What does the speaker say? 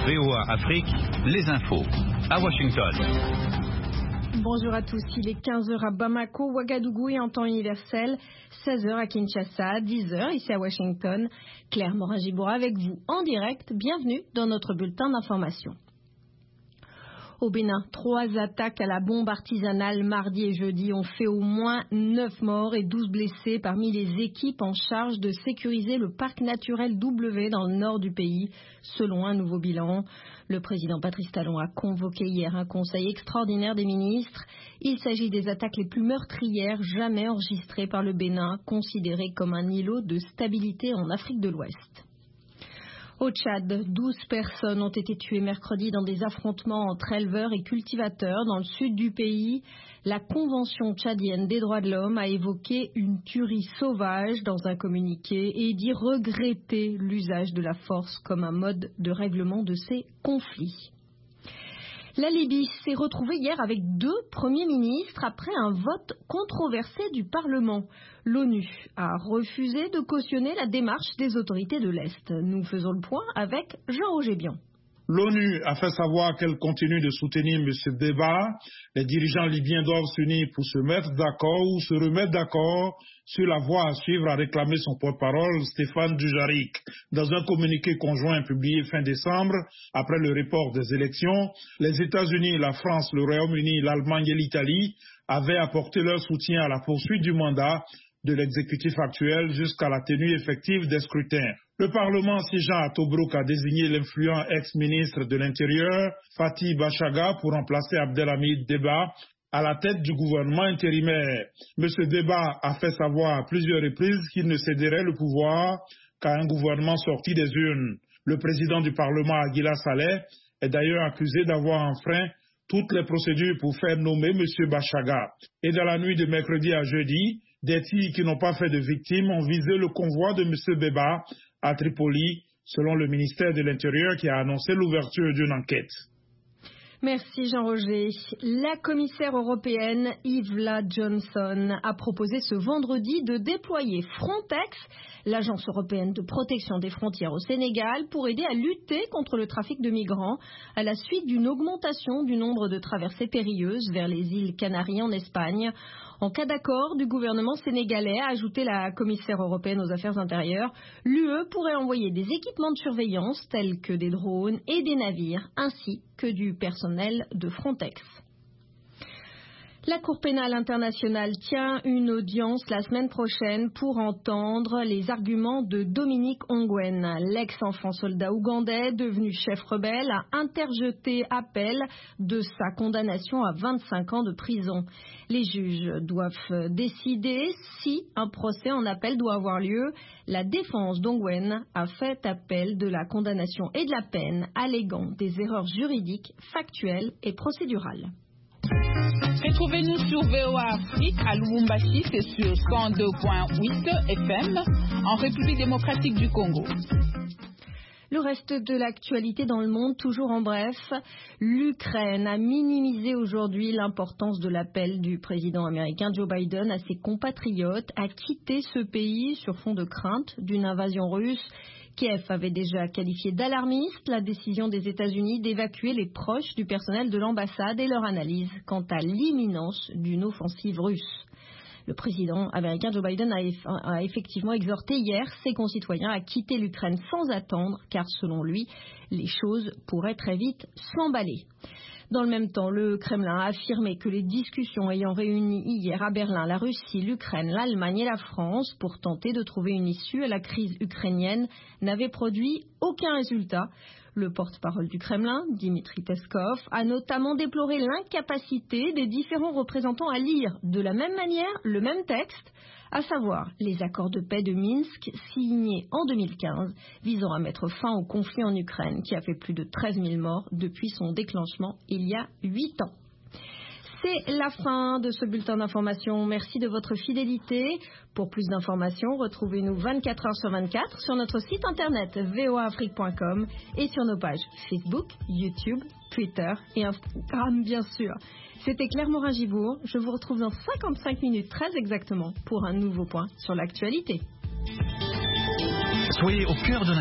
VOA Afrique, les infos. À Washington. Bonjour à tous, il est 15h à Bamako, Ouagadougou et en temps universel, 16h à Kinshasa, 10h ici à Washington. Claire Morin-Giboura avec vous en direct, bienvenue dans notre bulletin d'information. Au Bénin, 3 attaques à la bombe artisanale mardi et jeudi ont fait au moins 9 morts et 12 blessés parmi les équipes en charge de sécuriser le parc naturel W dans le nord du pays, selon un nouveau bilan. Le président Patrice Talon a convoqué hier un conseil extraordinaire des ministres. Il s'agit des attaques les plus meurtrières jamais enregistrées par le Bénin, considéré comme un îlot de stabilité en Afrique de l'Ouest. Au Tchad, 12 personnes ont été tuées mercredi dans des affrontements entre éleveurs et cultivateurs dans le sud du pays. La Convention tchadienne des droits de l'homme a évoqué une tuerie sauvage dans un communiqué et dit regretter l'usage de la force comme un mode de règlement de ces conflits. La Libye s'est retrouvée hier avec 2 premiers ministres après un vote controversé du Parlement. L'ONU a refusé de cautionner la démarche des autorités de l'Est. Nous faisons le point avec Jean-Roger Bion. L'ONU a fait savoir qu'elle continue de soutenir M. Deba. Les dirigeants libyens doivent s'unir pour se mettre d'accord ou se remettre d'accord sur la voie à suivre, a réclamé son porte-parole Stéphane Dujarric. Dans un communiqué conjoint publié fin décembre, après le report des élections, les États-Unis, la France, le Royaume-Uni, l'Allemagne et l'Italie avaient apporté leur soutien à la poursuite du mandat de l'exécutif actuel jusqu'à la tenue effective des scrutins. Le Parlement siégeant à Tobrouk a désigné l'influent ex-ministre de l'Intérieur, Fatih Bachaga, pour remplacer Abdelhamid Deba à la tête du gouvernement intérimaire. M. Deba a fait savoir à plusieurs reprises qu'il ne céderait le pouvoir qu'à un gouvernement sorti des urnes. Le président du Parlement, Aguila Saleh, est d'ailleurs accusé d'avoir enfreint toutes les procédures pour faire nommer M. Bachaga. Et dans la nuit de mercredi à jeudi, des tirs qui n'ont pas fait de victimes ont visé le convoi de M. Deba à Tripoli, selon le ministère de l'Intérieur qui a annoncé l'ouverture d'une enquête. Merci Jean-Roger. La commissaire européenne Yvla Johnson a proposé ce vendredi de déployer Frontex, l'agence européenne de protection des frontières au Sénégal, pour aider à lutter contre le trafic de migrants à la suite d'une augmentation du nombre de traversées périlleuses vers les îles Canaries en Espagne. En cas d'accord du gouvernement sénégalais, a ajouté la commissaire européenne aux affaires intérieures, l'UE pourrait envoyer des équipements de surveillance tels que des drones et des navires, ainsi que du personnel de Frontex. La Cour pénale internationale tient une audience la semaine prochaine pour entendre les arguments de Dominique Ongwen. L'ex-enfant soldat ougandais, devenu chef rebelle, a interjeté appel de sa condamnation à 25 ans de prison. Les juges doivent décider si un procès en appel doit avoir lieu. La défense d'Ongwen a fait appel de la condamnation et de la peine, alléguant des erreurs juridiques, factuelles et procédurales. Retrouvez-nous sur VOA Afrique à Lubumbashi, c'est sur 102.8 FM en République démocratique du Congo. Le reste de l'actualité dans le monde, toujours en bref, l'Ukraine a minimisé aujourd'hui l'importance de l'appel du président américain Joe Biden à ses compatriotes à quitter ce pays sur fond de crainte d'une invasion russe. Kiev avait déjà qualifié d'alarmiste la décision des États-Unis d'évacuer les proches du personnel de l'ambassade et leur analyse quant à l'imminence d'une offensive russe. Le président américain Joe Biden a effectivement exhorté hier ses concitoyens à quitter l'Ukraine sans attendre, car selon lui, les choses pourraient très vite s'emballer. Dans le même temps, le Kremlin a affirmé que les discussions ayant réuni hier à Berlin la Russie, l'Ukraine, l'Allemagne et la France pour tenter de trouver une issue à la crise ukrainienne n'avaient produit aucun résultat. Le porte-parole du Kremlin, Dmitry Peskov, a notamment déploré l'incapacité des différents représentants à lire de la même manière le même texte, à savoir les accords de paix de Minsk signés en 2015 visant à mettre fin au conflit en Ukraine qui a fait plus de 13 000 morts depuis son déclenchement il y a 8 ans. C'est la fin de ce bulletin d'information. Merci de votre fidélité. Pour plus d'informations, retrouvez-nous 24 heures sur 24 sur notre site internet voaafrique.com et sur nos pages Facebook, YouTube, Twitter et Instagram, bien sûr. C'était Claire Morin-Gibour. Je vous retrouve dans 55 minutes très exactement pour un nouveau point sur l'actualité. Soyez au cœur de